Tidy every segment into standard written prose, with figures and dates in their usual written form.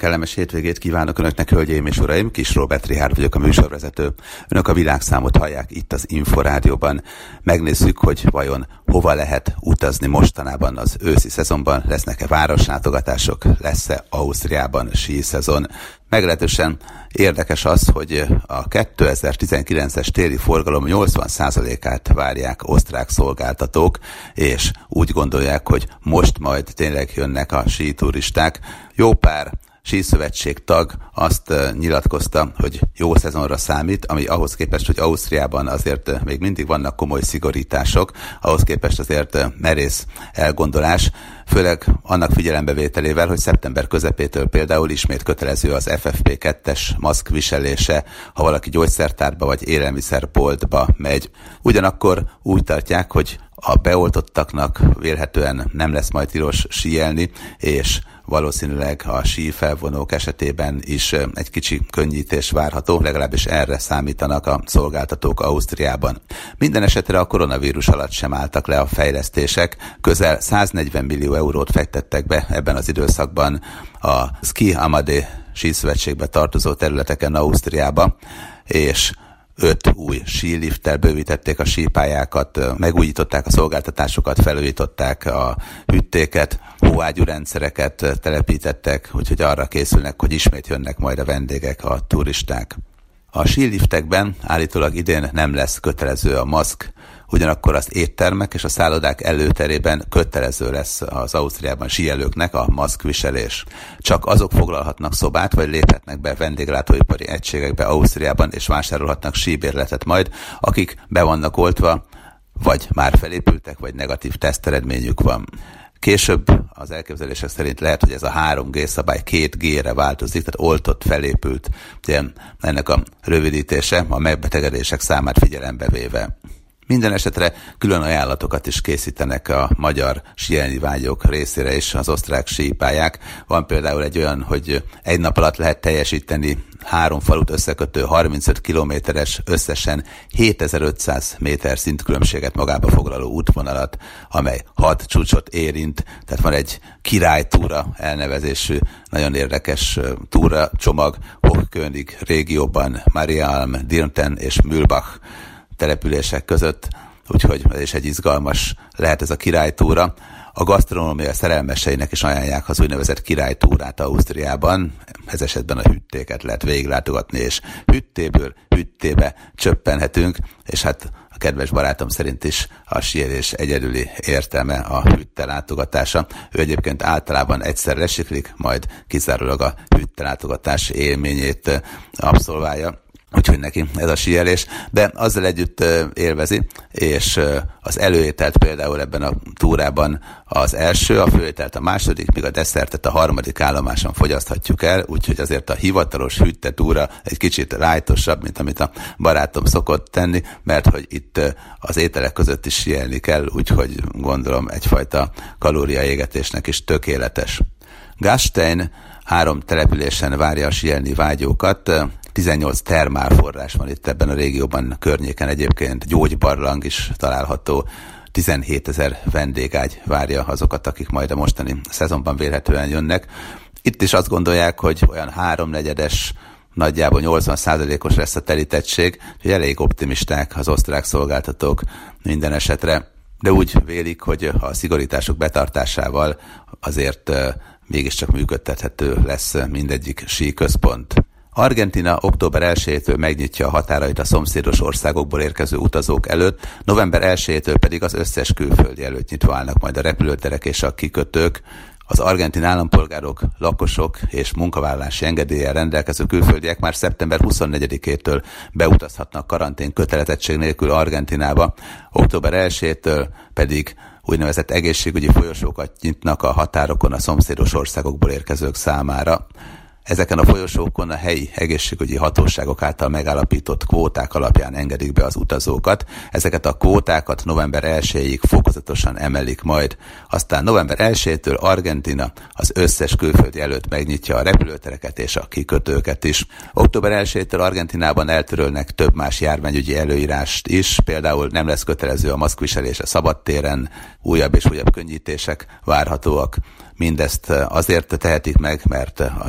kellemes hétvégét kívánok Önöknek, hölgyeim és uraim! Kis Róbert Richárd vagyok, a műsorvezető. Önök a világszámot hallják itt az Inforádióban. Megnézzük, hogy vajon hova lehet utazni mostanában az őszi szezonban. Lesznek-e városlátogatások, lesz-e Ausztriában síszezon. Meglehetősen érdekes az, hogy a 2019-es téli forgalom 80%-át várják osztrák szolgáltatók, és úgy gondolják, hogy most majd tényleg jönnek a síturisták. Jó pár síszövetség tag azt nyilatkozta, hogy jó szezonra számít, ami ahhoz képest, hogy Ausztriában azért még mindig vannak komoly szigorítások, ahhoz képest azért merész elgondolás, főleg annak figyelembevételével, hogy szeptember közepétől például ismét kötelező az FFP2-es maszk viselése, ha valaki gyógyszertárba vagy élelmiszerboltba megy. Ugyanakkor úgy tartják, hogy a beoltottaknak vélhetően nem lesz majd tilos síelni, és valószínűleg a sífelvonók esetében is egy kicsi könnyítés várható, legalábbis erre számítanak a szolgáltatók Ausztriában. Minden esetre a koronavírus alatt sem álltak le a fejlesztések, közel 140 millió eurót fektettek be ebben az időszakban a Ski Amadé síszövetségbe tartozó területeken Ausztriába, és 5 új sílifttel bővítették a sípályákat, megújították a szolgáltatásokat, felújították a hüttéket, hóágyú rendszereket telepítettek, úgyhogy arra készülnek, hogy ismét jönnek majd a vendégek, a turisták. A síliftekben állítólag idén nem lesz kötelező a maszk, ugyanakkor az éttermek és a szállodák előterében kötelező lesz az Ausztriában síelőknek a maszkviselés. Csak azok foglalhatnak szobát, vagy léphetnek be vendéglátóipari egységekbe Ausztriában, és vásárolhatnak síbérletet majd, akik be vannak oltva, vagy már felépültek, vagy negatív teszteredményük van. Később az elképzelések szerint lehet, hogy ez a 3G szabály 2G-re változik, tehát oltott, felépült. Ennek a rövidítése a megbetegedések számát figyelembe véve. Minden esetre külön ajánlatokat is készítenek a magyar síelni vágyók részére is az osztrák sípályák. Van például egy olyan, hogy egy nap alatt lehet teljesíteni 3 falut összekötő 35 kilométeres, összesen 7500 méter szintkülönbséget magába foglaló útvonalat, amely 6 csúcsot érint, tehát van egy királytúra elnevezésű, nagyon érdekes túra csomag Hochkönig régióban, Marialm, Dirnten és Mühlbach települések között, úgyhogy ez is egy izgalmas lehet ez a királytúra. A gasztronómia szerelmeseinek is ajánlják az úgynevezett királytúrát Ausztriában, ez esetben a hüttéket lehet végiglátogatni, és hüttéből hüttébe csöppenhetünk, és hát a kedves barátom szerint is a síelés egyedüli értelme a hütte látogatása. Ő egyébként általában egyszer lesiklik, majd kizárólag a hütte látogatás élményét abszolválja. Úgyhogy neki ez a síelés, de azzal együtt élvezi, és az előételt például ebben a túrában az első, a főételt a második, míg a desszertet a harmadik állomáson fogyaszthatjuk el, úgyhogy azért a hivatalos hüttetúra egy kicsit lájtosabb, mint amit a barátom szokott tenni, mert hogy itt az ételek között is síelni kell, úgyhogy gondolom egyfajta kalóriaégetésnek is tökéletes. Gastein 3 településen várja a síelni vágyókat, 18 termálforrás van itt ebben a régióban, környéken egyébként gyógybarlang is található, 17 000 vendégágy várja azokat, akik majd a mostani szezonban vélhetően jönnek. Itt is azt gondolják, hogy olyan 3/4, nagyjából 80%-os lesz a telítettség, hogy elég optimisták az osztrák szolgáltatók minden esetre, de úgy vélik, hogy a szigorítások betartásával azért mégiscsak működtethető lesz mindegyik síközpont. Argentína október 1-től megnyitja a határait a szomszédos országokból érkező utazók előtt, november 1-től pedig az összes külföldi előtt nyitva állnak majd a repülőterek és a kikötők. Az argentin állampolgárok, lakosok és munkavállalási engedéllyel rendelkező külföldiek már szeptember 24-től beutazhatnak karantén kötelezettség nélkül Argentínába, október 1-től pedig úgynevezett egészségügyi folyosókat nyitnak a határokon a szomszédos országokból érkezők számára. Ezeken a folyosókon a helyi egészségügyi hatóságok által megállapított kvóták alapján engedik be az utazókat. Ezeket a kvótákat november 1-ig fokozatosan emelik majd. Aztán november 1-től Argentína az összes külföldi előtt megnyitja a repülőtereket és a kikötőket is. Október 1-től Argentinában eltörölnek több más járványügyi előírást is, például nem lesz kötelező a maszkviselés a szabadtéren, újabb és újabb könnyítések várhatóak. Mindezt azért tehetik meg, mert az oltás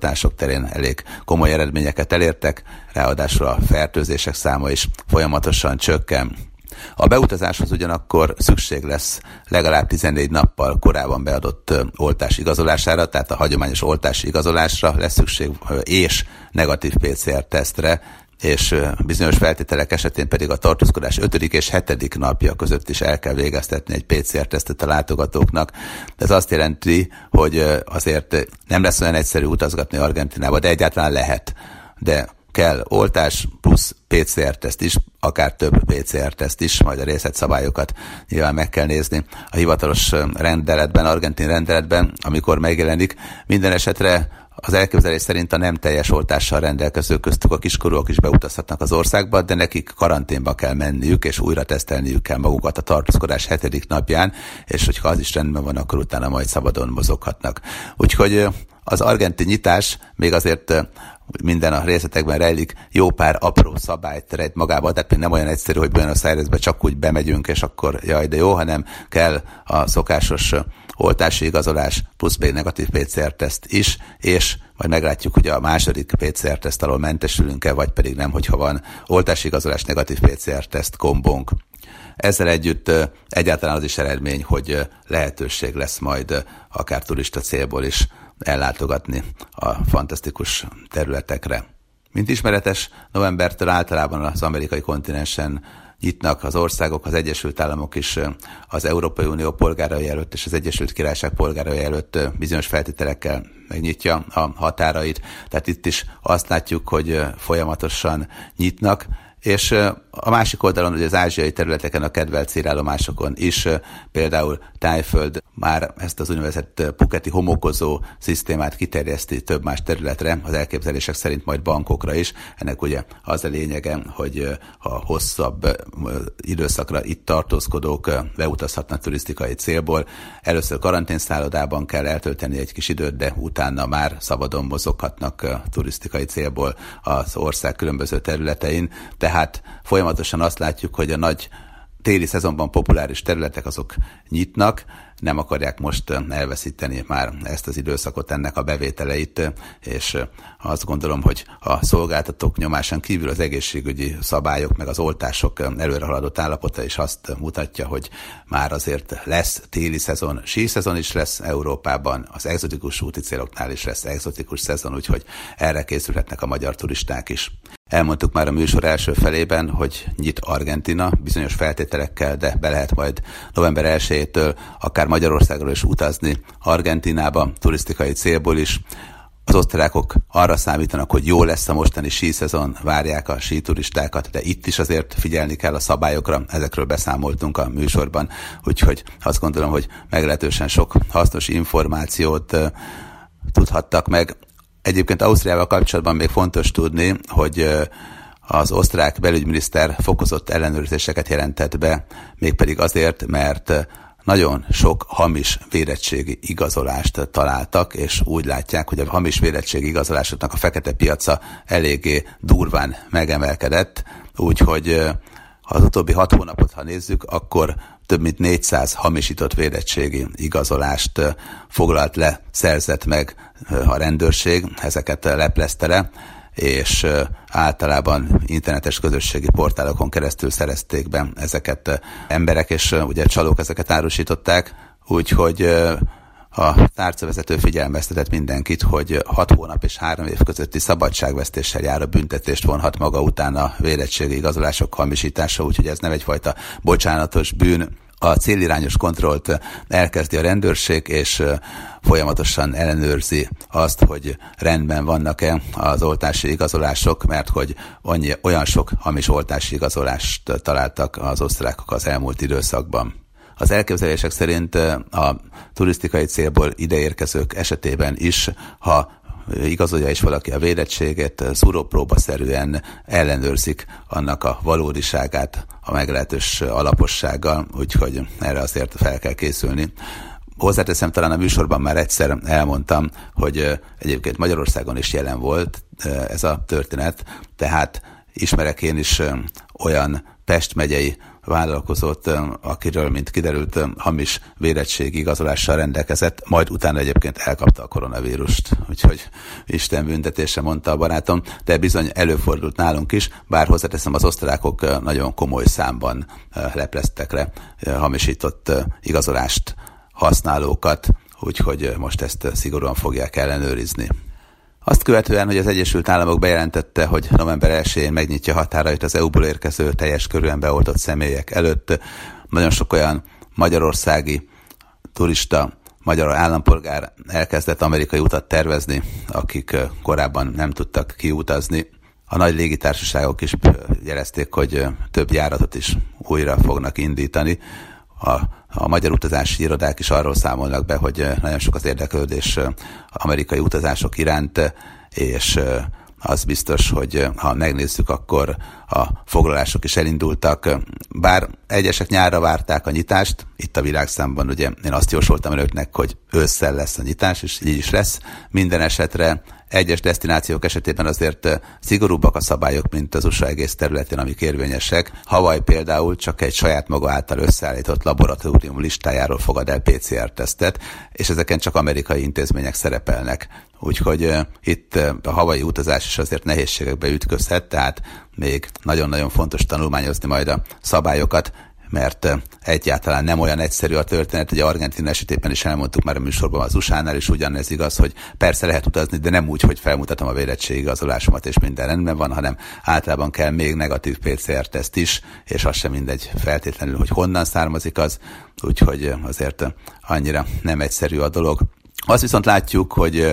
oltások terén elég komoly eredményeket elértek, ráadásul a fertőzések száma is folyamatosan csökken. A beutazáshoz ugyanakkor szükség lesz legalább 14 nappal korábban beadott oltás igazolására, tehát a hagyományos oltási igazolásra lesz szükség, és negatív PCR-tesztre, és bizonyos feltételek esetén pedig a tartózkodás 5. és 7. napja között is el kell végeztetni egy PCR-tesztet a látogatóknak. Ez azt jelenti, hogy azért nem lesz olyan egyszerű utazgatni Argentinába, de egyáltalán lehet. De kell oltás plusz PCR-teszt is, akár több PCR-teszt is, majd a részletszabályokat nyilván meg kell nézni a hivatalos rendeletben, argentin rendeletben, amikor megjelenik. Minden esetre az elképzelés szerint a nem teljes oltással rendelkezők, köztük a kiskorúak is beutazhatnak az országba, de nekik karanténba kell menniük, és újra tesztelniük kell magukat a tartózkodás 7. napján, és hogyha az is rendben van, akkor utána majd szabadon mozoghatnak. Úgyhogy az argentin nyitás még azért minden a részletekben rejlik, jó pár apró szabályt rejt magába, tehát még nem olyan egyszerű, hogy Buenos Airesbe csak úgy bemegyünk, és akkor jaj, de jó, hanem kell a szokásos oltási igazolás, plusz még negatív PCR-teszt is, és majd meglátjuk, hogy a második PCR-teszt alól mentesülünk-e, vagy pedig nem, hogyha van oltási igazolás, negatív PCR-teszt kombónk. Ezzel együtt egyáltalán az is eredmény, hogy lehetőség lesz majd akár turista célból is ellátogatni a fantasztikus területekre. Mint ismeretes, novembertől általában az amerikai kontinensen nyitnak az országok, az Egyesült Államok is az Európai Unió polgárai előtt és az Egyesült Királyság polgárai előtt bizonyos feltételekkel megnyitja a határait. Tehát itt is azt látjuk, hogy folyamatosan nyitnak, és a másik oldalon, ugye az ázsiai területeken, a kedvelt célállomásokon is, például Tájföld már ezt az úgynevezett Phuketi homokozó szisztémát kiterjeszti több más területre, az elképzelések szerint majd Bangkokra is. Ennek ugye az a lényege, hogy a hosszabb időszakra itt tartózkodók beutazhatnak turisztikai célból. Először karanténszállodában kell eltölteni egy kis időt, de utána már szabadon mozoghatnak turisztikai célból az ország különböző területein. Tehát folyamatosan azt látjuk, hogy a nagy téli szezonban populáris területek azok nyitnak, nem akarják most elveszíteni már ezt az időszakot, ennek a bevételeit, és azt gondolom, hogy a szolgáltatók nyomásán kívül az egészségügyi szabályok, meg az oltások előrehaladott állapota is azt mutatja, hogy már azért lesz téli szezon, síszezon is lesz Európában, az egzotikus úti céloknál is lesz egzotikus szezon, úgyhogy erre készülhetnek a magyar turisták is. Elmondtuk már a műsor első felében, hogy nyit Argentína bizonyos feltételekkel, de be lehet majd november 1-től akár Magyarországról is utazni Argentínába, turisztikai célból is. Az osztrákok arra számítanak, hogy jó lesz a mostani síszezon, várják a síturistákat, de itt is azért figyelni kell a szabályokra, ezekről beszámoltunk a műsorban, úgyhogy azt gondolom, hogy meglehetősen sok hasznos információt tudhattak meg. Egyébként Ausztriával kapcsolatban még fontos tudni, hogy az osztrák belügyminiszter fokozott ellenőrzéseket jelentett be, mégpedig azért, mert nagyon sok hamis védettségi igazolást találtak, és úgy látják, hogy a hamis védettségi igazolásoknak a fekete piaca eléggé durván megemelkedett, úgyhogy az utóbbi 6 hónapot, ha nézzük, akkor több mint 400 hamisított védettségi igazolást foglalt le, szerzett meg a rendőrség, ezeket leplezte, és általában internetes közösségi portálokon keresztül szerezték be ezeket emberek, és ugye csalók ezeket árusították, úgyhogy a tárcavezető figyelmeztetett mindenkit, hogy 6 hónap és 3 év közötti szabadságvesztéssel járó büntetést vonhat maga után a védettségi igazolások hamisítása, úgyhogy ez nem egyfajta bocsánatos bűn. A célirányos kontrollt elkezdi a rendőrség, és folyamatosan ellenőrzi azt, hogy rendben vannak-e az oltási igazolások, mert hogy olyan sok hamis oltási igazolást találtak az osztrákok az elmúlt időszakban. Az elképzelések szerint a turisztikai célból ideérkezők esetében is, ha igazolja is valaki a védettséget, szúrópróbaszerűen ellenőrzik annak a valódiságát a meglehetős alapossággal, úgyhogy erre azért fel kell készülni. Hozzáteszem, talán a műsorban már egyszer elmondtam, hogy egyébként Magyarországon is jelen volt ez a történet, tehát ismerek én is olyan Pest megyei vállalkozót, akiről, mint kiderült, hamis vérettségi igazolással rendelkezett, majd utána egyébként elkapta a koronavírust. Úgyhogy Isten büntetése, mondta a barátom, de bizony előfordult nálunk is, bár hozzáteszem, az osztrákok nagyon komoly számban lepleztek le hamisított igazolást használókat, úgyhogy most ezt szigorúan fogják ellenőrizni. Azt követően, hogy az Egyesült Államok bejelentette, hogy november 1-én megnyitja határait az EU-ból érkező teljes körűen beoltott személyek előtt, nagyon sok olyan magyarországi turista, magyar állampolgár elkezdett amerikai utat tervezni, akik korábban nem tudtak kiutazni. A nagy légitársaságok is jelezték, hogy több járatot is újra fognak indítani. A magyar utazási irodák is arról számolnak be, hogy nagyon sok az érdeklődés amerikai utazások iránt, és az biztos, hogy ha megnézzük, akkor a foglalások is elindultak. Bár egyesek nyárra várták a nyitást, itt a Világszámban ugye én azt jósoltam önöknek, hogy ősszel lesz a nyitás, és így is lesz. Minden esetre egyes desztinációk esetében azért szigorúbbak a szabályok, mint az USA egész területén, amik érvényesek. Hawaii például csak egy saját maga által összeállított laboratórium listájáról fogad el PCR-tesztet, és ezeken csak amerikai intézmények szerepelnek. Úgyhogy itt a hawaii utazás is azért nehézségekbe ütközhet, tehát még nagyon-nagyon fontos tanulmányozni majd a szabályokat, mert egyáltalán nem olyan egyszerű a történet, hogy Argentína esetében is elmondtuk már a műsorban, az USA-nál is ugyanez igaz, hogy persze lehet utazni, de nem úgy, hogy felmutatom a vérettségigazolásomat és minden rendben van, hanem általában kell még negatív PCR-teszt is, és az sem mindegy feltétlenül, hogy honnan származik az, úgyhogy azért annyira nem egyszerű a dolog. Azt viszont látjuk, hogy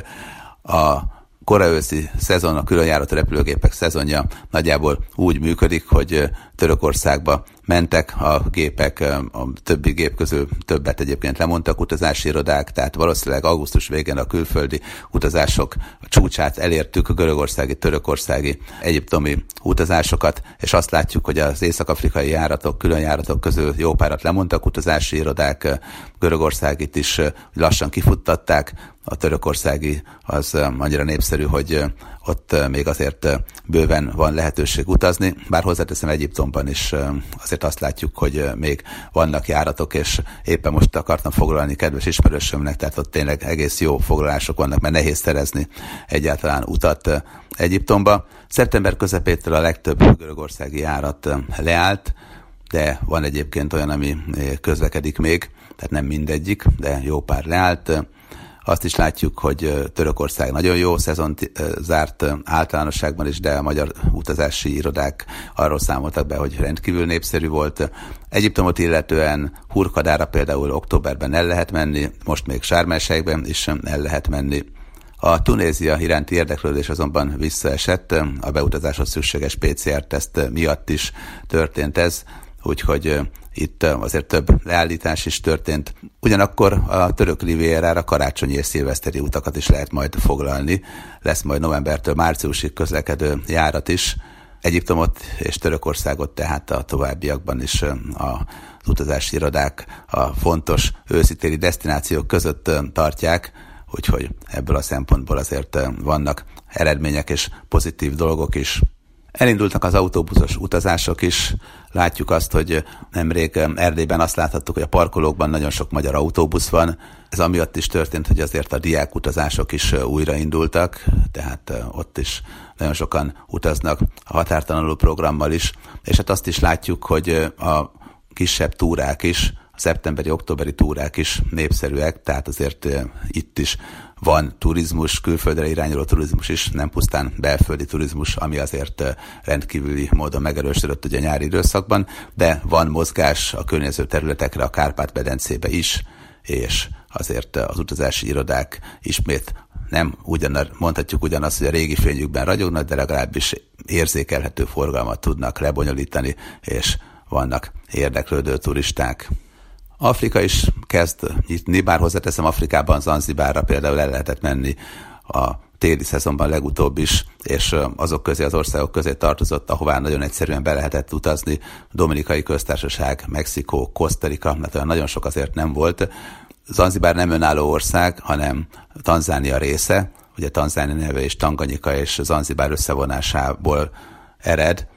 a koraőszi szezon, a különjáratú repülőgépek szezonja nagyjából úgy működik, hogy Törökországba mentek a gépek, a többi gép közül többet egyébként lemondtak utazási irodák, tehát valószínűleg augusztus végén a külföldi utazások csúcsát elértük, a görögországi, törökországi, egyiptomi utazásokat, és azt látjuk, hogy az észak-afrikai járatok, különjáratok közül jó párat lemondtak utazási irodák, görögországit is lassan kifuttatták, a törökországi az annyira népszerű, hogy ott még azért bőven van lehetőség utazni, bár hozzáteszem, Egyiptomban is azért azt látjuk, hogy még vannak járatok, és éppen most akartam foglalni kedves ismerősömnek, tehát ott tényleg egész jó foglalások vannak, mert nehéz szerezni egyáltalán utat Egyiptomba. Szeptember közepétől a legtöbb görögországi járat leállt, de van egyébként olyan, ami közlekedik még, tehát nem mindegyik, de jó pár leállt. Azt is látjuk, hogy Törökország nagyon jó szezont zárt általánosságban is, de a magyar utazási irodák arról számoltak be, hogy rendkívül népszerű volt. Egyiptomot illetően Hurkadára például októberben el lehet menni, most még Sharm el-Sheikben is el lehet menni. A Tunézia iránti érdeklődés azonban visszaesett, a beutazáshoz szükséges PCR-teszt miatt is történt ez, úgyhogy itt azért több leállítás is történt. Ugyanakkor a török Rivierára karácsonyi és szilveszteri utakat is lehet majd foglalni. Lesz majd novembertől márciusig közlekedő járat is. Egyiptomot és Törökországot tehát a továbbiakban is az utazási irodák a fontos őszi-téli desztinációk között tartják, úgyhogy ebből a szempontból azért vannak eredmények és pozitív dolgok is. Elindultak az autóbuszos utazások is. Látjuk azt, hogy nemrég Erdélyben azt láthattuk, hogy a parkolókban nagyon sok magyar autóbusz van. Ez amiatt is történt, hogy azért a diákutazások is újraindultak, tehát ott is nagyon sokan utaznak a határtanuló programmal is. És hát azt is látjuk, hogy a kisebb túrák is, a szeptemberi-októberi túrák is népszerűek, tehát azért itt is van turizmus, külföldre irányuló turizmus is, nem pusztán belföldi turizmus, ami azért rendkívüli módon megerősödött ugye a nyári időszakban, de van mozgás a környező területekre, a Kárpát-medencébe is, és azért az utazási irodák ismét nem mondhatjuk ugyanazt, hogy a régi fényükben ragyognak, de legalábbis érzékelhető forgalmat tudnak lebonyolítani, és vannak érdeklődő turisták. Afrika is kezd nyitni, bár hozzáteszem, Afrikában, Zanzibárra például el lehetett menni a téli szezonban legutóbb is, és azok közé, az országok közé tartozott, ahová nagyon egyszerűen be lehetett utazni. Dominikai Köztársaság, Mexikó, Costa Rica, mert olyan nagyon sok azért nem volt. Zanzibár nem önálló ország, hanem Tanzánia része, ugye Tanzánia neve és Tanganyika és Zanzibár összevonásából ered,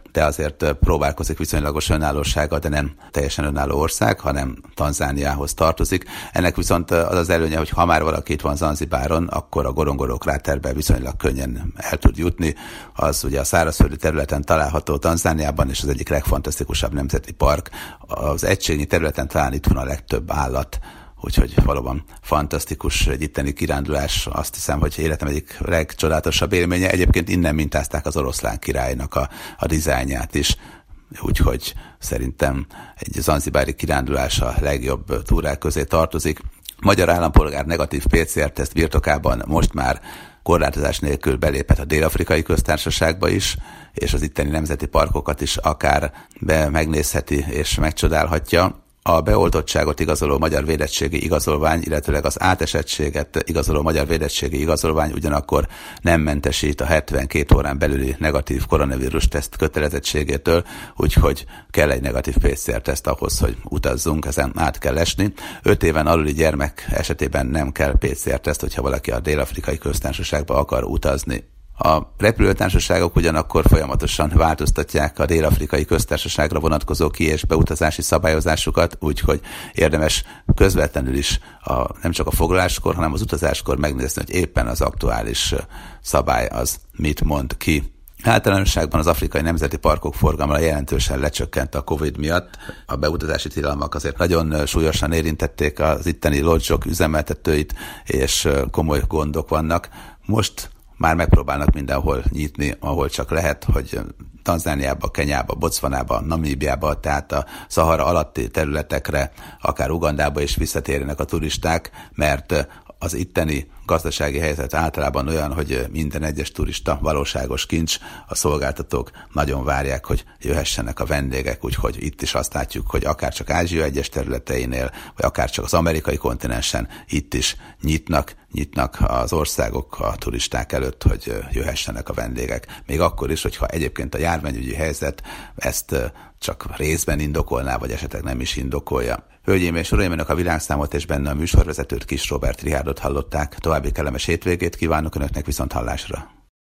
de azért próbálkozik viszonylagos önállósággal, de nem teljesen önálló ország, hanem Tanzániához tartozik. Ennek viszont az az előnye, hogy ha már valaki itt van Zanzibáron, akkor a Gorongoro kráterbe viszonylag könnyen el tud jutni. Az ugye a szárazföldi területen található Tanzániában, és az egyik legfantasztikusabb nemzeti park. Az egységnyi területen talán itt van a legtöbb állat, úgyhogy valóban fantasztikus egy itteni kirándulás. Azt hiszem, hogy életem egyik legcsodálatosabb élménye. Egyébként innen mintázták az oroszlán királynak a dizájnját is, úgyhogy szerintem egy zanzibári kirándulás a legjobb túrák közé tartozik. Magyar állampolgár negatív PCR-teszt birtokában most már korlátozás nélkül beléphet a Dél-Afrikai Köztársaságba is, és az itteni nemzeti parkokat is akár megnézheti és megcsodálhatja. A beoltottságot igazoló magyar védettségi igazolvány, illetőleg az átesettséget igazoló magyar védettségi igazolvány ugyanakkor nem mentesít a 72 órán belüli negatív koronavírus teszt kötelezettségétől, úgyhogy kell egy negatív PCR-teszt ahhoz, hogy utazzunk, ezen át kell esni. 5 éven aluli gyermek esetében nem kell PCR-teszt, hogyha valaki a Dél-Afrikai Köztársaságba akar utazni. A repülőtársaságok ugyanakkor folyamatosan változtatják a Dél-Afrikai Köztársaságra vonatkozó ki- és beutazási szabályozásukat, úgyhogy érdemes közvetlenül is nem csak a foglaláskor, hanem az utazáskor megnézni, hogy éppen az aktuális szabály az mit mond ki. Általánosságban az afrikai nemzeti parkok forgalma jelentősen lecsökkent a Covid miatt. A beutazási tilalmak azért nagyon súlyosan érintették az itteni lodzsok üzemeltetőit, és komoly gondok vannak. Most már megpróbálnak mindenhol nyitni, ahol csak lehet, hogy Tanzániába, Kenyába, Botswanába, Namíbiába, tehát a Szahara alatti területekre, akár Ugandába is visszatérjenek a turisták, mert az itteni gazdasági helyzet általában olyan, hogy minden egyes turista valóságos kincs, a szolgáltatók nagyon várják, hogy jöhessenek a vendégek, úgyhogy itt is azt látjuk, hogy akár csak Ázsia egyes területeinél, vagy akár csak az amerikai kontinensen itt is nyitnak az országok a turisták előtt, hogy jöhessenek a vendégek. Még akkor is, hogyha egyébként a járványügyi helyzet ezt csak részben indokolná, vagy esetleg nem is indokolja. Hölgyeim és uraim, önök a világszámot és benne a műsorvezetőt, Kis Róbert Richárdot hallották. További kellemes hétvégét kívánok önöknek, viszont hallásra!